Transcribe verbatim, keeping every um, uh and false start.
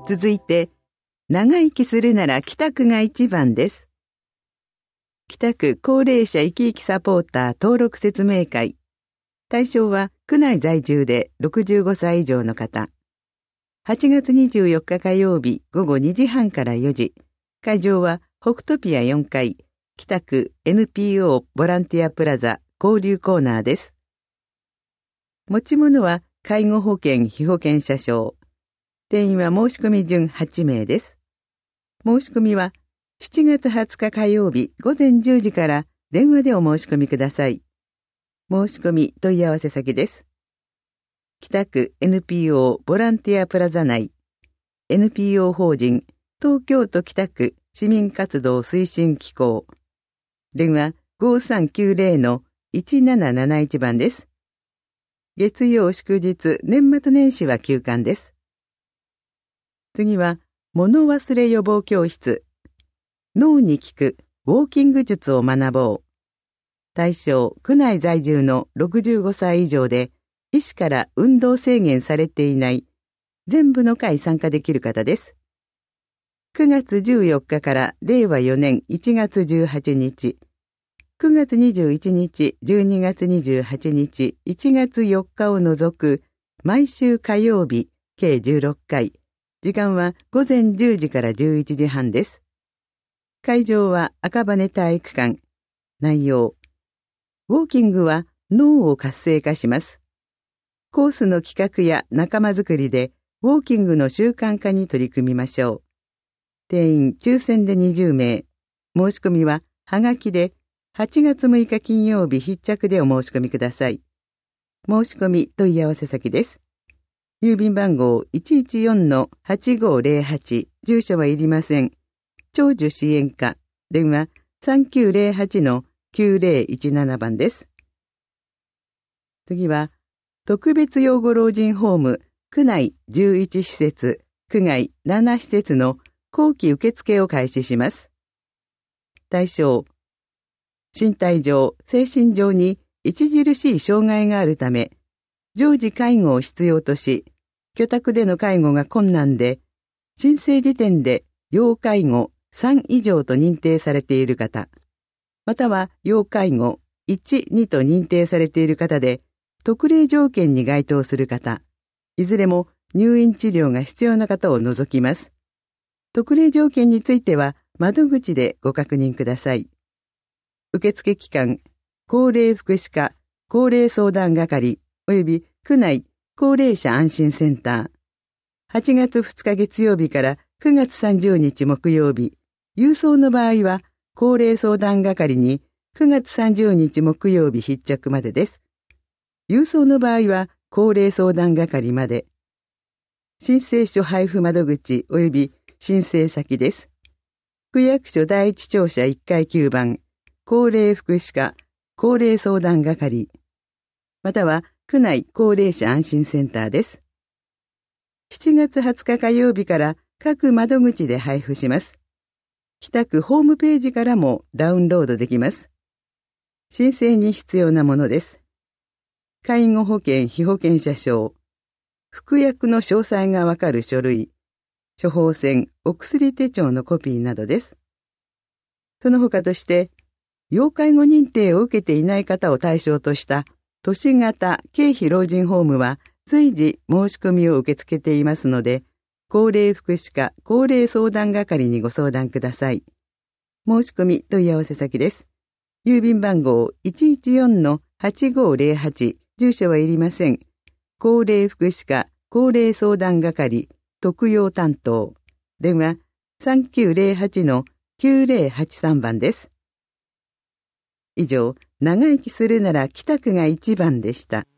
続いて、長生きするなら北区が一番です。北区高齢者生き生きサポーター登録説明会。対象は区内在住でろくじゅうごさい以上の方。はちがつにじゅうよっか火曜日ごごにじはんからよじ。会場は北トピアよんかい、北区 エヌピーオー ボランティアプラザ交流コーナーです。持ち物は介護保険被保険者証。定員は申し込み順はちめいです。申し込みはしちがつはつか火曜日ごぜんじゅうじから電話でお申し込みください。申し込み問い合わせ先です。北区 エヌピーオー ボランティアプラザ内 エヌピーオー 法人東京都北区市民活動推進機構。電話ごさんきゅうぜろのいちなななないちばんです。月曜祝日年末年始は休館です。次は物忘れ予防教室。脳に効くウォーキング術を学ぼう。対象区内在住のろくじゅうごさい以上で医師から運動制限されていない全部の回参加できる方です。くがつじゅうよっかかられいわよねんいちがつじゅうはちにち、くがつにじゅういちにち、じゅうにがつにじゅうはちにち、いちがつよっかを除く毎週火曜日計じゅうろっかい。時間はごぜんじゅうじからじゅういちじはんです。会場は赤羽体育館。内容。ウォーキングは脳を活性化します。コースの企画や仲間づくりでウォーキングの習慣化に取り組みましょう。定員抽選でにじゅうめい。申し込みははがきではちがつむいか金曜日必着でお申し込みください。申し込み問い合わせ先です。郵便番号 いちいちよんのはちごぜろはち、住所はいりません。長寿支援課、電話さんきゅうぜろはちのきゅうぜろいちななばんです。次は、特別養護老人ホーム、区内じゅういちしせつ、区外ななしせつの後期受付を開始します。対象、身体上、精神上に著しい障害があるため、常時介護を必要とし、居宅での介護が困難で、申請時点で要介護さん以上と認定されている方、または要介護いち、にと認定されている方で、特例条件に該当する方、いずれも入院治療が必要な方を除きます。特例条件については窓口でご確認ください。受付機関、高齢福祉課、高齢相談係、及び区内高齢者安心センター。はちがつふつか月曜日からくがつさんじゅうにち木曜日、郵送の場合は高齢相談係にくがつさんじゅうにち木曜日必着までです。郵送の場合は高齢相談係まで。申請書配布窓口及び申請先です。区役所第一庁舎いっかいきゅうばん、高齢福祉課、高齢相談係、または区内高齢者安心センターです。しちがつはつか火曜日から各窓口で配布します。北区ホームページからもダウンロードできます。申請に必要なものです。介護保険被保険者証、服薬の詳細がわかる書類、処方箋、お薬手帳のコピーなどです。その他として、要介護認定を受けていない方を対象とした都市型経費老人ホームは随時申し込みを受け付けていますので、高齢福祉課高齢相談係にご相談ください。申し込み問い合わせ先です。郵便番号 いちいちよんのはちごぜろはち、住所はいりません。高齢福祉課高齢相談係特養担当。電話さんきゅうぜろはちのきゅうぜろはちさんばんです。以上、長生きするなら北区が一番でした。